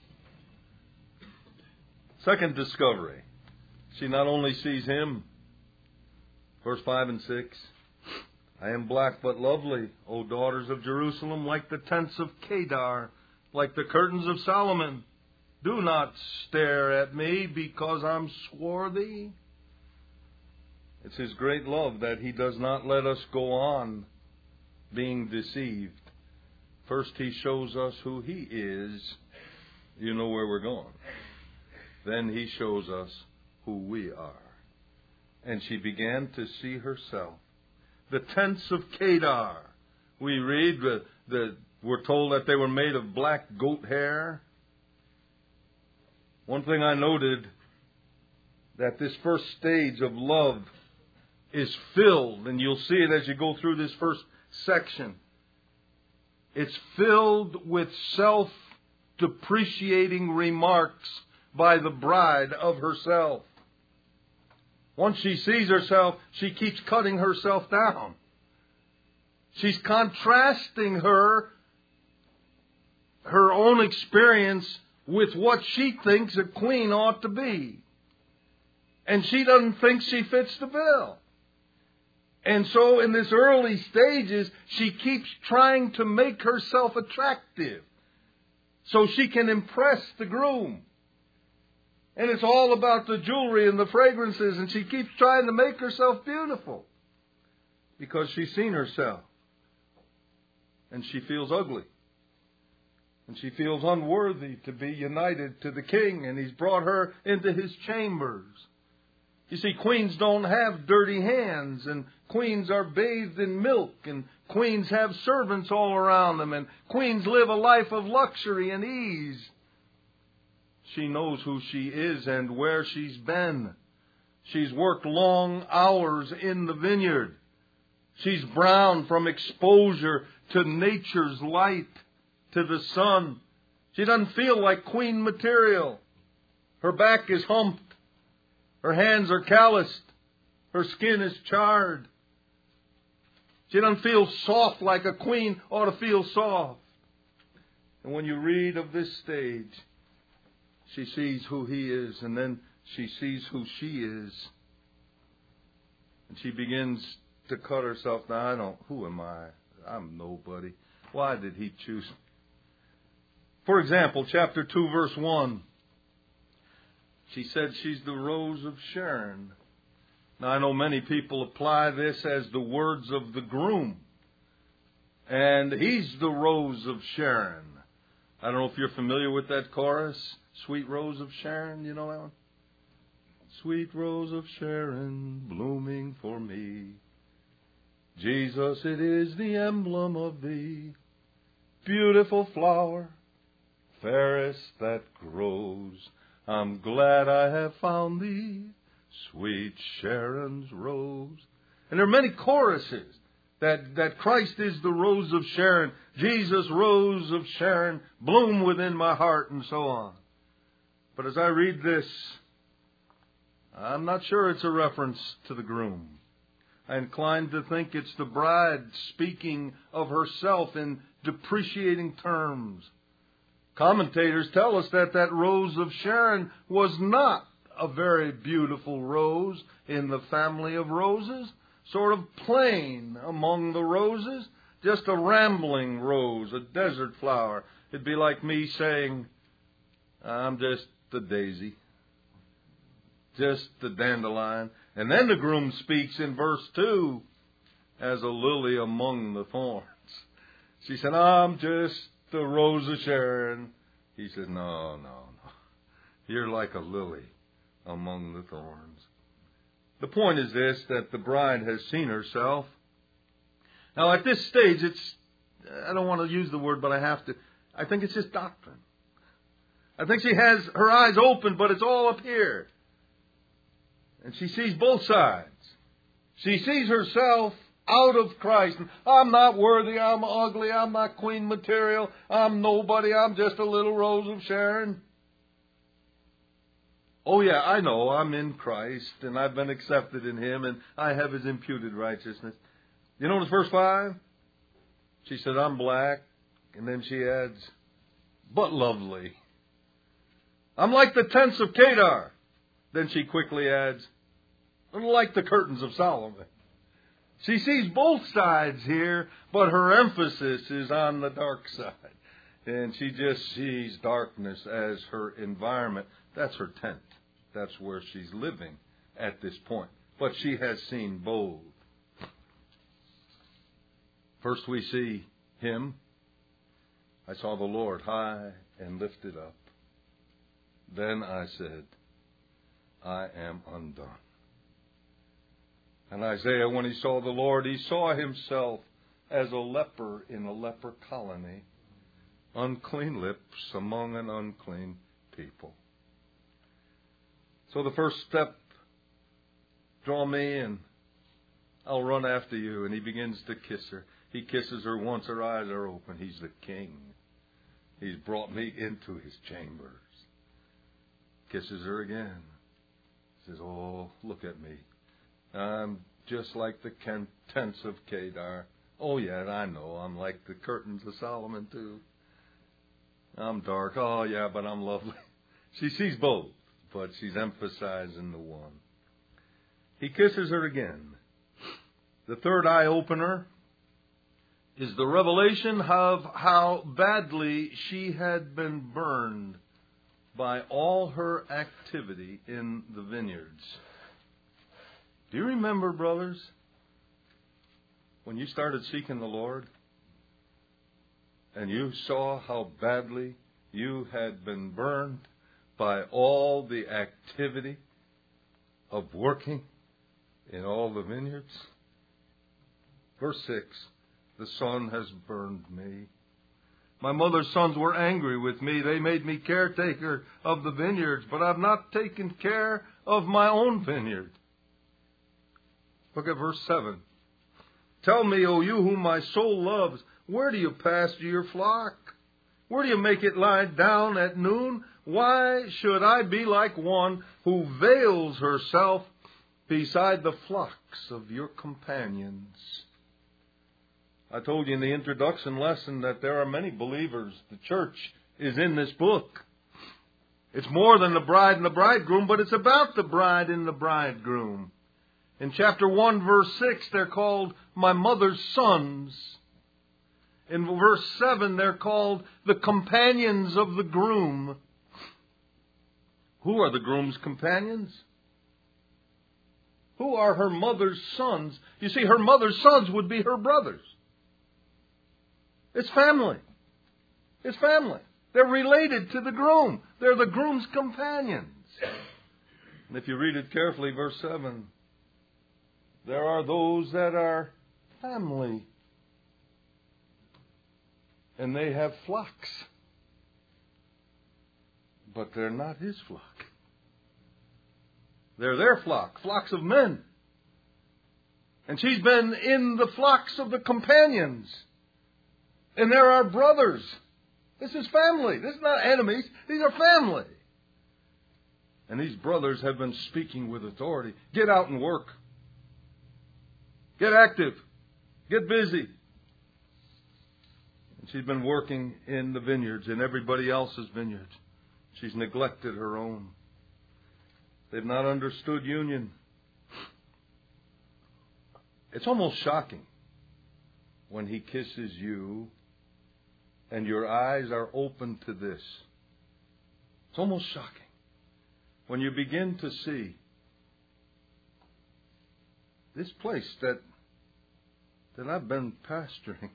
A: Second discovery. She not only sees Him. Verse 5 and 6. I am black but lovely, O daughters of Jerusalem, like the tents of Kedar, like the curtains of Solomon. Do not stare at me because I'm swarthy. It's His great love that He does not let us go on being deceived. First He shows us who He is. You know where we're going. Then He shows us who we are. And she began to see herself. The tents of Kedar. We read that we're told that they were made of black goat hair. One thing I noted, that this first stage of love is filled, and you'll see it as you go through this first section. It's filled with self-depreciating remarks by the bride of herself. Once she sees herself, she keeps cutting herself down. She's contrasting her own experience with what she thinks a queen ought to be. And she doesn't think she fits the bill. And so in this early stages, she keeps trying to make herself attractive so she can impress the groom. And it's all about the jewelry and the fragrances, and she keeps trying to make herself beautiful because she's seen herself. And she feels ugly. And she feels unworthy to be united to the king, and He's brought her into His chambers. You see, queens don't have dirty hands, and queens are bathed in milk, and queens have servants all around them, and queens live a life of luxury and ease. She knows who she is and where she's been. She's worked long hours in the vineyard. She's brown from exposure to nature's light, to the sun. She doesn't feel like queen material. Her back is humped. Her hands are calloused. Her skin is charred. She doesn't feel soft like a queen ought to feel soft. And when you read of this stage, she sees who he is, and then she sees who she is. And she begins to cut herself down. Who am I? I'm nobody. Why did he choose me? For example, chapter 2, verse 1. She said she's the rose of Sharon. Now, I know many people apply this as the words of the groom. And he's the rose of Sharon. I don't know if you're familiar with that chorus. Sweet rose of Sharon, you know that one? Sweet rose of Sharon, blooming for me. Jesus, it is the emblem of thee. Beautiful flower, fairest that grows. I'm glad I have found thee, sweet Sharon's rose. And there are many choruses that Christ is the rose of Sharon, Jesus, rose of Sharon, bloom within my heart, and so on. But as I read this, I'm not sure it's a reference to the groom. I'm inclined to think it's the bride speaking of herself in depreciating terms. Commentators tell us that rose of Sharon was not a very beautiful rose in the family of roses, sort of plain among the roses, just a rambling rose, a desert flower. It'd be like me saying, I'm just the daisy, just the dandelion. And then the groom speaks in verse 2 as a lily among the thorns. She said, I'm just the rose of Sharon. He said, no. You're like a lily among the thorns. The point is this, that the bride has seen herself. Now at this stage, I don't want to use the word, but I have to. I think it's just doctrine. I think she has her eyes open, but it's all up here. And she sees both sides. She sees herself out of Christ. I'm not worthy, I'm ugly, I'm not queen material, I'm nobody, I'm just a little rose of Sharon. Oh yeah, I know, I'm in Christ, and I've been accepted in Him, and I have His imputed righteousness. You notice verse 5? She said, I'm black, and then she adds, but lovely. I'm like the tents of Kedar. Then she quickly adds, like the curtains of Solomon. She sees both sides here, but her emphasis is on the dark side. And she just sees darkness as her environment. That's her tent. That's where she's living at this point. But she has seen both. First we see Him. I saw the Lord high and lifted up. Then I said, I am undone. And Isaiah, when he saw the Lord, he saw himself as a leper in a leper colony, unclean lips among an unclean people. So the first step, draw me and I'll run after you. And he begins to kiss her. He kisses her once her eyes are open. He's the king. He's brought me into his chambers. Kisses her again. Says, oh, look at me. I'm just like the tents of Kedar. Oh, yeah, I know. I'm like the curtains of Solomon, too. I'm dark. Oh, yeah, but I'm lovely. She sees both, but she's emphasizing the one. He kisses her again. The third eye-opener is the revelation of how badly she had been burned by all her activity in the vineyards. Do you remember, brothers, when you started seeking the Lord and you saw how badly you had been burned by all the activity of working in all the vineyards? Verse 6, the sun has burned me. My mother's sons were angry with me. They made me caretaker of the vineyards, but I've not taken care of my own vineyard. Look at verse 7. Tell me, O you whom my soul loves, where do you pasture your flock? Where do you make it lie down at noon? Why should I be like one who veils herself beside the flocks of your companions? I told you in the introduction lesson that there are many believers. The church is in this book. It's more than the bride and the bridegroom, but it's about the bride and the bridegroom. In chapter 1, verse 6, they're called my mother's sons. In verse 7, they're called the companions of the groom. Who are the groom's companions? Who are her mother's sons? You see, her mother's sons would be her brothers. It's family. It's family. They're related to the groom. They're the groom's companions. And if you read it carefully, verse 7, there are those that are family. And they have flocks. But they're not His flock. They're their flock, flocks of men. And she's been in the flocks of the companions. And they're our brothers. This is family. This is not enemies. These are family. And these brothers have been speaking with authority. Get out and work. Get active. Get busy. And she's been working in the vineyards, in everybody else's vineyards. She's neglected her own. They've not understood union. It's almost shocking when He kisses you and your eyes are open to this. It's almost shocking when you begin to see this place that I've been pastoring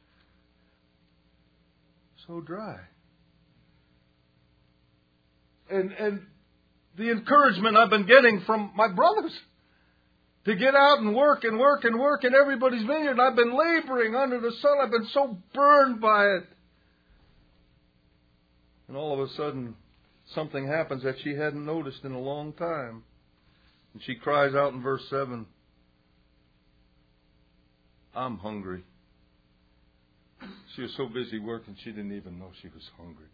A: so dry. And the encouragement I've been getting from my brothers to get out and work and work and work in everybody's vineyard. I've been laboring under the sun. I've been so burned by it. And all of a sudden, something happens that she hadn't noticed in a long time. And she cries out in verse 7, I'm hungry. She was so busy working, she didn't even know she was hungry.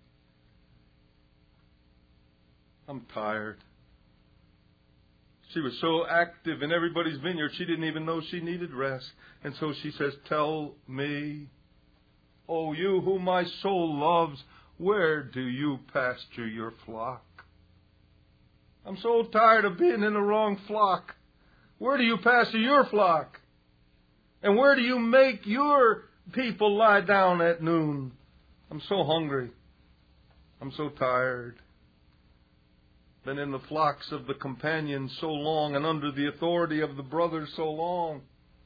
A: I'm tired. She was so active in everybody's vineyard, she didn't even know she needed rest. And so she says, tell me, O you whom my soul loves, where do you pasture your flock? I'm so tired of being in the wrong flock. Where do you pasture your flock? And where do you make your people lie down at noon? I'm so hungry. I'm so tired. Been in the flocks of the companions so long and under the authority of the brothers so long.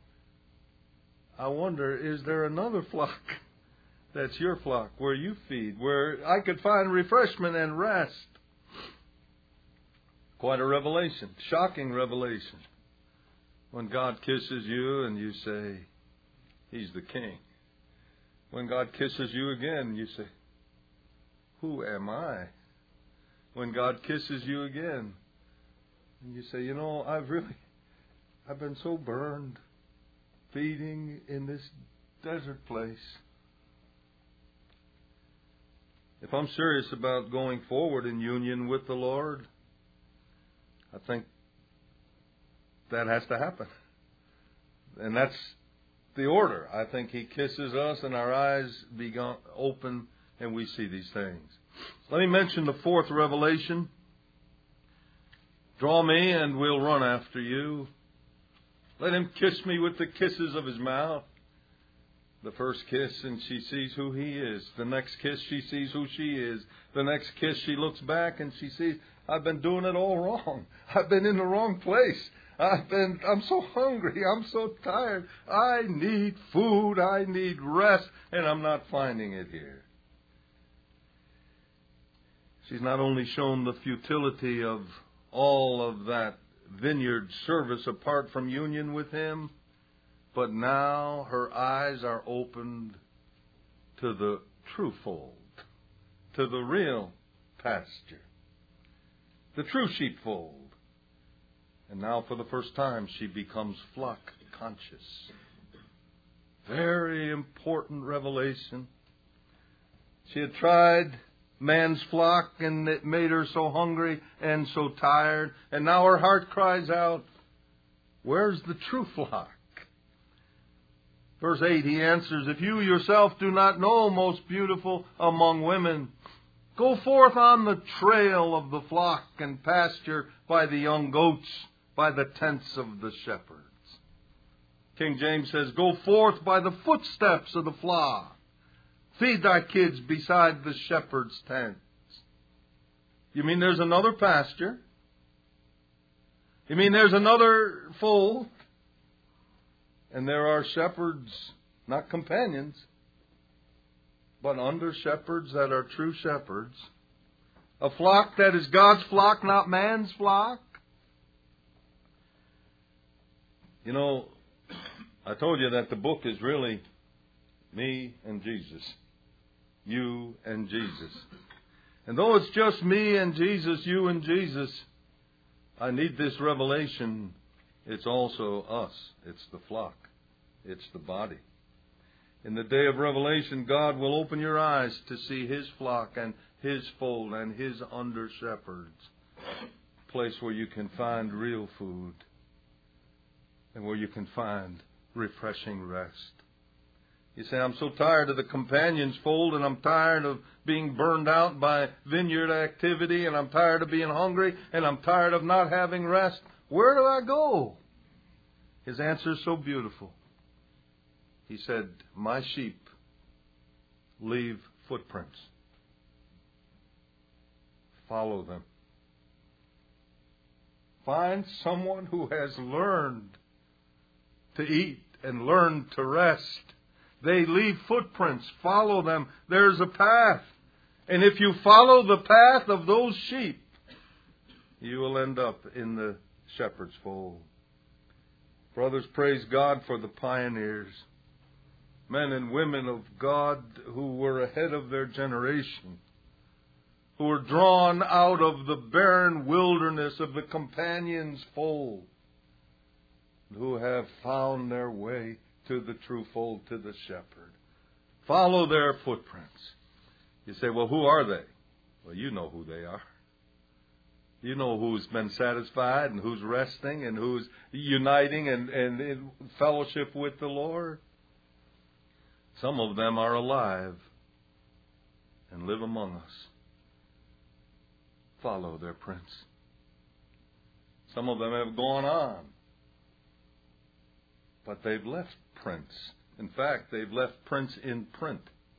A: I wonder, is there another flock that's your flock, where you feed, where I could find refreshment and rest? Quite a revelation, shocking revelation. When God kisses you and you say, He's the King. When God kisses you again, you say, who am I? When God kisses you again, and you say, I've been so burned feeding in this desert place. If I'm serious about going forward in union with the Lord, I think that has to happen. And that's the order. I think He kisses us and our eyes become open and we see these things. Let me mention the fourth revelation. Draw me and we'll run after you. Let Him kiss me with the kisses of His mouth. The first kiss and she sees who He is. The next kiss she sees who she is. The next kiss she looks back and she sees, I've been doing it all wrong. I've been in the wrong place. I'm so hungry. I'm so tired. I need food. I need rest. And I'm not finding it here. She's not only shown the futility of all of that vineyard service apart from union with Him, but now her eyes are opened to the true fold, to the real pasture, the true sheepfold. And now for the first time she becomes flock conscious. Very important revelation. She had tried man's flock and it made her so hungry and so tired. And now her heart cries out, where's the true flock? Verse 8, he answers, if you yourself do not know, most beautiful among women, go forth on the trail of the flock and pasture by the young goats, by the tents of the shepherds. King James says, go forth by the footsteps of the flock. Feed thy kids beside the shepherd's tents. You mean there's another pasture? You mean there's another fold? And there are shepherds, not companions, but under shepherds that are true shepherds. A flock that is God's flock, not man's flock. I told you that the book is really me and Jesus. You and Jesus. And though it's just me and Jesus, you and Jesus, I need this revelation. It's also us. It's the flock. It's the body. In the day of revelation, God will open your eyes to see His flock and His fold and His under shepherds. A place where you can find real food and where you can find refreshing rest. You say, I'm so tired of the companion's fold, and I'm tired of being burned out by vineyard activity, and I'm tired of being hungry, and I'm tired of not having rest. Where do I go? His answer is so beautiful. He said, my sheep leave footprints. Follow them. Find someone who has learned to eat and learned to rest. They leave footprints. Follow them. There's a path. And if you follow the path of those sheep, you will end up in the shepherd's fold. Brothers, praise God for the pioneers. Men and women of God who were ahead of their generation. Who were drawn out of the barren wilderness of the companion's fold. Who have found their way to the true fold, to the shepherd. Follow their footprints. You say, well, who are they? Well, you know who they are. You know who's been satisfied and who's resting and who's uniting and in fellowship with the Lord. Some of them are alive and live among us. Follow their prints. Some of them have gone on, but they've left prints. In fact, they've left prints in print.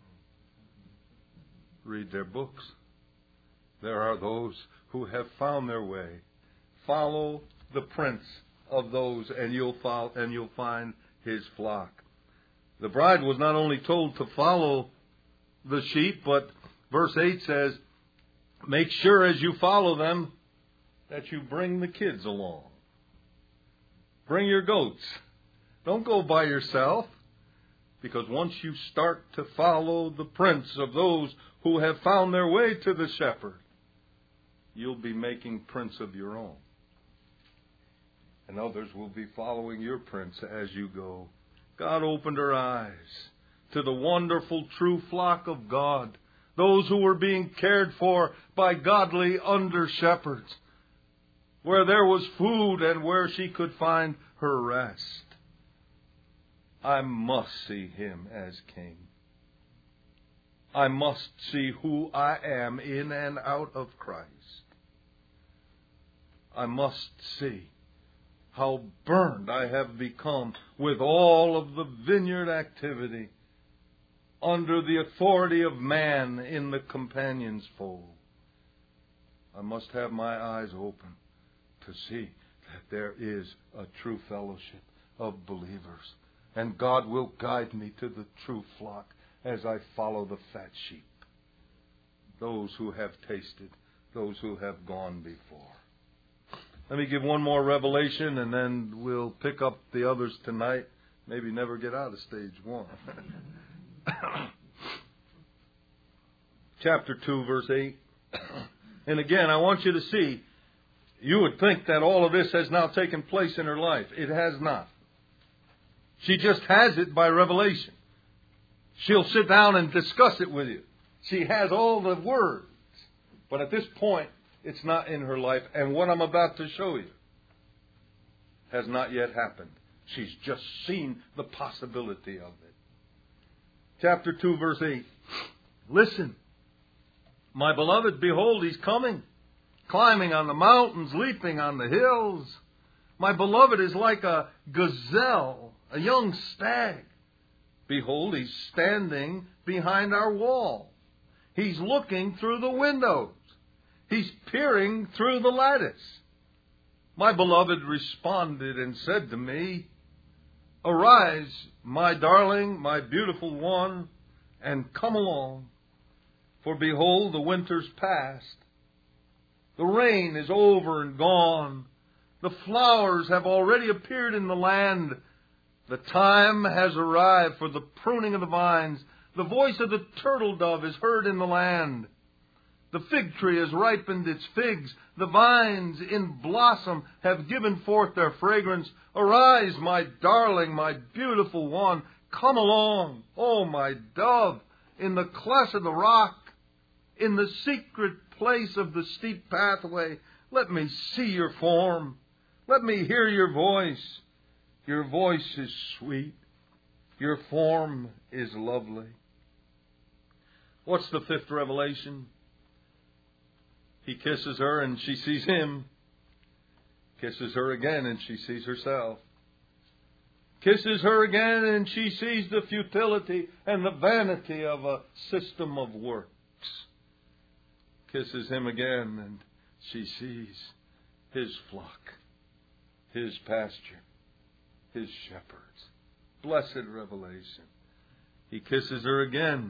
A: Read their books. There are those who have found their way. Follow the prints of those, and you'll find His flock. The bride was not only told to follow the sheep, but verse 8 says, make sure as you follow them that you bring the kids along. Bring your goats. Don't go by yourself, because once you start to follow the prints of those who have found their way to the shepherd, you'll be making prints of your own. And others will be following your prints as you go. God opened our eyes to the wonderful true flock of God, those who were being cared for by godly under-shepherds, where there was food and where she could find her rest. I must see Him as King. I must see who I am in and out of Christ. I must see how burned I have become with all of the vineyard activity under the authority of man in the companion's fold. I must have my eyes open to see that there is a true fellowship of believers. And God will guide me to the true flock as I follow the fat sheep. Those who have tasted, those who have gone before. Let me give one more revelation, and then we'll pick up the others tonight. Maybe never get out of stage 1. Chapter 2, verse 8. And again, I want you to see, you would think that all of this has now taken place in her life. It has not. She just has it by revelation. She'll sit down and discuss it with you. She has all the words. But at this point, it's not in her life. And what I'm about to show you has not yet happened. She's just seen the possibility of it. Chapter 2, verse 8. Listen, my beloved, behold, He's coming, climbing on the mountains, leaping on the hills. My beloved is like a gazelle, a young stag. Behold, He's standing behind our wall. He's looking through the windows. He's peering through the lattice. My beloved responded and said to me, arise, my darling, my beautiful one, and come along. For behold, the winter's past. The rain is over and gone. The flowers have already appeared in the land. The time has arrived for the pruning of the vines. The voice of the turtle dove is heard in the land. The fig tree has ripened its figs. The vines in blossom have given forth their fragrance. Arise, my darling, my beautiful one. Come along, oh my dove, in the cleft of the rock, in the secret place of the steep pathway. Let me see your form. Let me hear your voice. Your voice is sweet. Your form is lovely. What's the fifth revelation? He kisses her and she sees him. Kisses her again and she sees herself. Kisses her again and she sees the futility and the vanity of a system of works. Kisses him again and she sees his flock, his pasture, his shepherds. Blessed revelation. He kisses her again.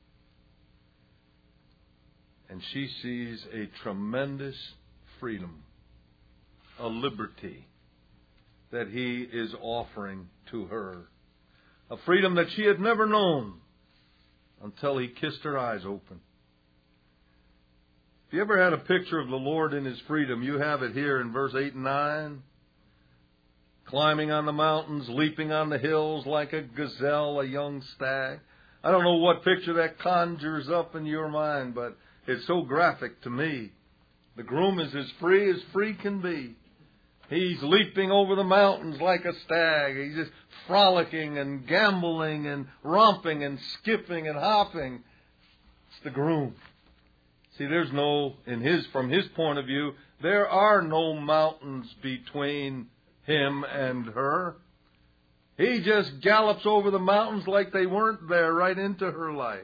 A: And she sees a tremendous freedom, a liberty that he is offering to her. A freedom that she had never known until he kissed her eyes open. If you ever had a picture of the Lord in his freedom, you have it here in verse 8 and 9. Climbing on the mountains, leaping on the hills like a gazelle, a young stag. I don't know what picture that conjures up in your mind, but it's so graphic to me. The groom is as free can be. He's leaping over the mountains like a stag. He's just frolicking and gambling and romping and skipping and hopping. It's the groom. See, there's from his point of view, there are no mountains between him and her. He just gallops over the mountains like they weren't there, right into her life.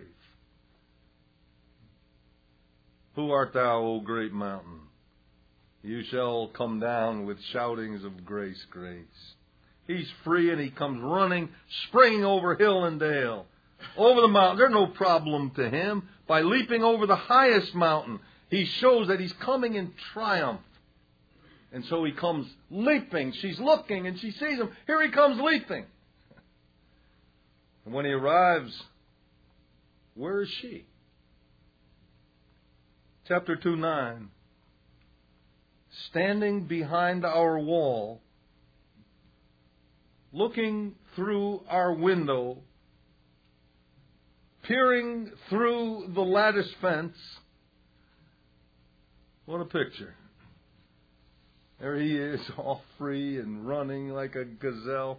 A: Who art thou, O great mountain? You shall come down with shoutings of grace, grace. He's free and he comes running, springing over hill and dale. Over the mountain. There's no problem to him. By leaping over the highest mountain, he shows that he's coming in triumph. And so he comes leaping. She's looking and she sees him. Here he comes leaping. And when he arrives, where is she? Chapter 2:9. Standing behind our wall, looking through our window, peering through the lattice fence. What a picture. There he is, all free and running like a gazelle.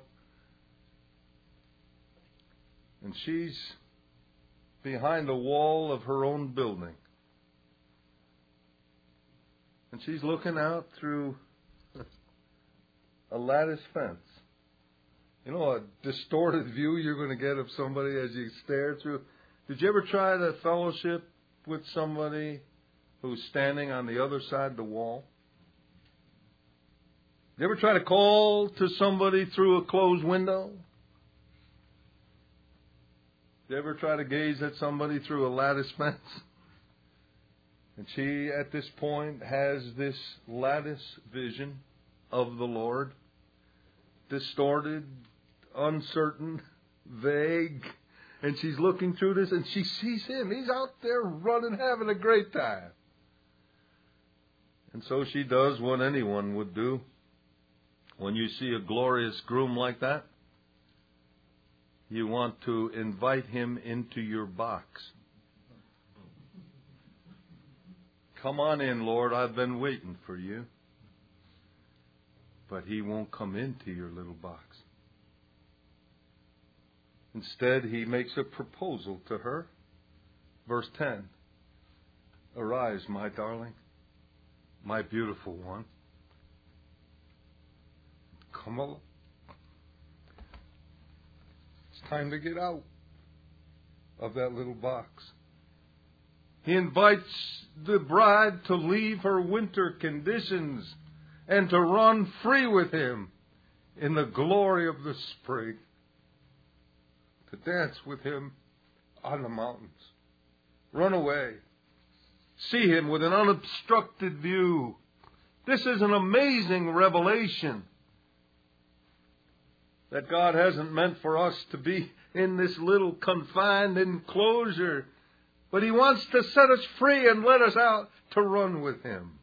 A: And she's behind the wall of her own building. And she's looking out through a lattice fence. You know, a distorted view you're going to get of somebody as you stare through. Did you ever try to fellowship with somebody who's standing on the other side of the wall? Did you ever try to call to somebody through a closed window? Did you ever try to gaze at somebody through a lattice fence? And she, at this point, has this lattice vision of the Lord. Distorted, uncertain, vague. And she's looking through this and she sees him. He's out there running, having a great time. And so she does what anyone would do. When you see a glorious groom like that, you want to invite him into your box. Come on in, Lord, I've been waiting for you. But he won't come into your little box. Instead, he makes a proposal to her. Verse 10. Arise, my darling, my beautiful one. Come on. It's time to get out of that little box. He invites the bride to leave her winter conditions and to run free with him in the glory of the spring. To dance with him on the mountains. Run away. See him with an unobstructed view. This is an amazing revelation that God hasn't meant for us to be in this little confined enclosure. But He wants to set us free and let us out to run with Him.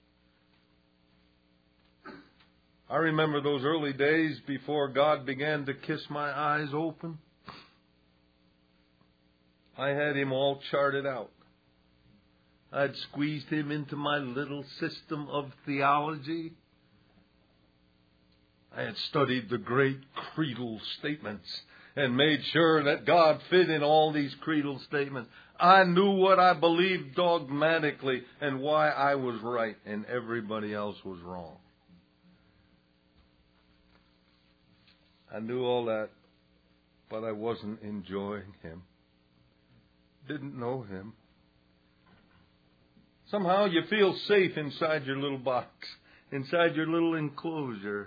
A: I remember those early days before God began to kiss my eyes open. I had Him all charted out. I'd squeezed Him into my little system of theology. I had studied the great creedal statements and made sure that God fit in all these creedal statements. I knew what I believed dogmatically and why I was right and everybody else was wrong. I knew all that, but I wasn't enjoying Him. Didn't know Him. Somehow you feel safe inside your little box, inside your little enclosure.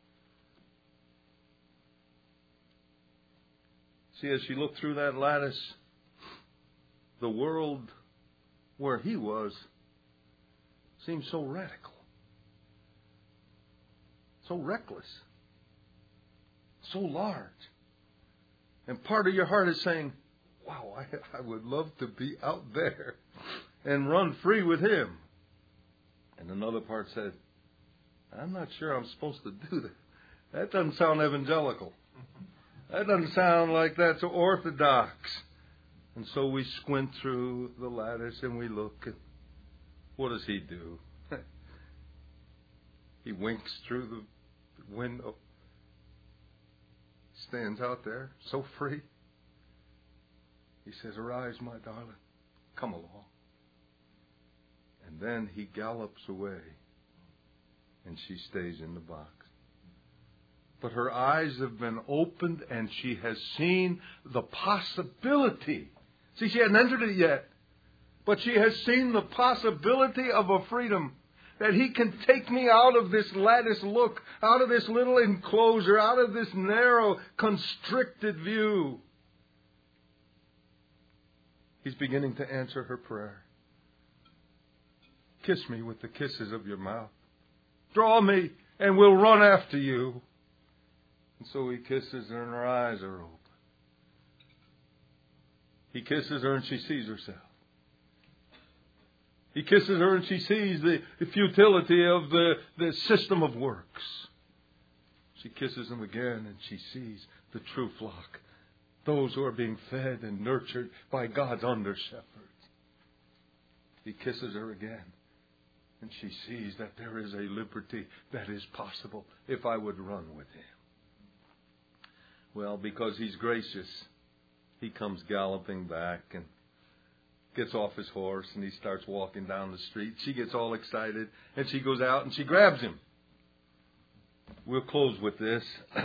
A: See, as she looked through that lattice, the world where He was seemed so radical, so reckless, so large. And part of your heart is saying, wow, I would love to be out there and run free with Him. And another part said, I'm not sure I'm supposed to do that. That doesn't sound evangelical. That doesn't sound like that's orthodox. And so we squint through the lattice and we look, and what does He do? He winks through the window. Stands out there, so free. He says, arise, my darling. Come along. And then He gallops away, and she stays in the box. But her eyes have been opened, and she has seen the possibility. See, she hadn't entered it yet, but she has seen the possibility of a freedom. That He can take me out of this lattice look, out of this little enclosure, out of this narrow, constricted view. He's beginning to answer her prayer. Kiss me with the kisses of your mouth. Draw me, and we'll run after you. And so He kisses her, and her eyes are open. He kisses her, and she sees herself. He kisses her and she sees the futility of the system of works. She kisses him again and she sees the true flock. Those who are being fed and nurtured by God's under-shepherds. He kisses her again and she sees that there is a liberty that is possible if I would run with Him. Well, because He's gracious, He comes galloping back and gets off his horse and he starts walking down the street. She gets all excited and she goes out and she grabs him. We'll close with this.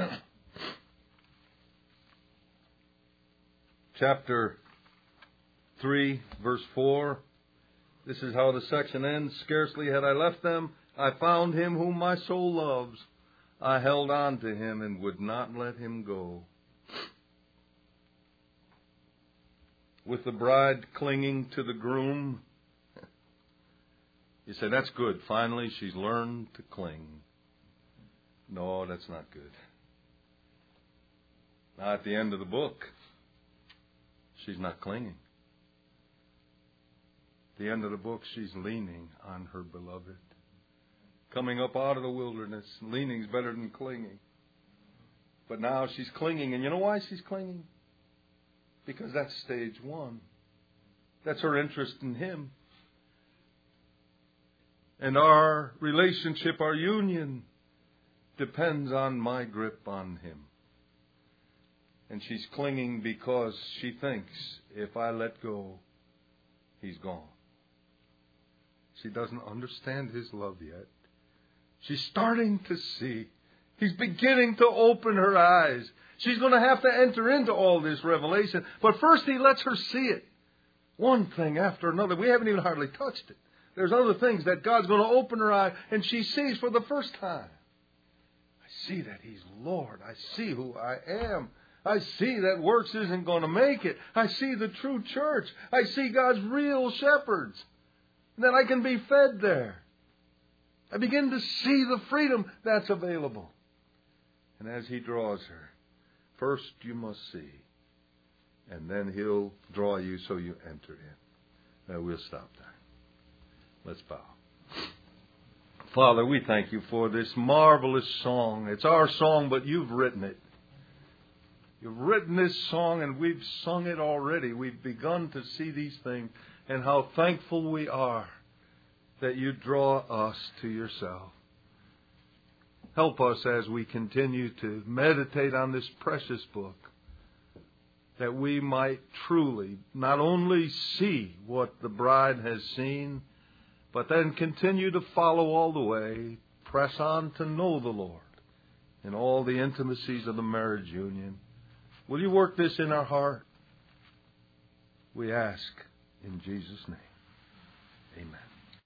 A: Chapter 3, verse 4. This is how the section ends. Scarcely had I left them, I found Him whom my soul loves. I held on to Him and would not let Him go. With the bride clinging to the groom. You say, that's good. Finally, she's learned to cling. No, that's not good. Now, at the end of the book, she's not clinging. At the end of the book, she's leaning on her beloved. Coming up out of the wilderness. Leaning's better than clinging. But now she's clinging. And you know why she's clinging? Because that's stage one. That's her interest in Him. And our relationship, our union, depends on my grip on Him. And she's clinging because she thinks, if I let go, He's gone. She doesn't understand His love yet. She's starting to see. He's beginning to open her eyes. She's going to have to enter into all this revelation. But first He lets her see it. One thing after another. We haven't even hardly touched it. There's other things that God's going to open her eye and she sees for the first time. I see that He's Lord. I see who I am. I see that works isn't going to make it. I see the true church. I see God's real shepherds. And that I can be fed there. I begin to see the freedom that's available. And as He draws her, first you must see. And then He'll draw you so you enter in. we'll stop there. Let's bow. Father, we thank you for this marvelous song. It's our song, but you've written it. You've written this song, and we've sung it already. We've begun to see these things, and how thankful we are that you draw us to yourself. Help us as we continue to meditate on this precious book, that we might truly not only see what the bride has seen, but then continue to follow all the way, press on to know the Lord in all the intimacies of the marriage union. Will you work this in our heart? We ask in Jesus' name. Amen.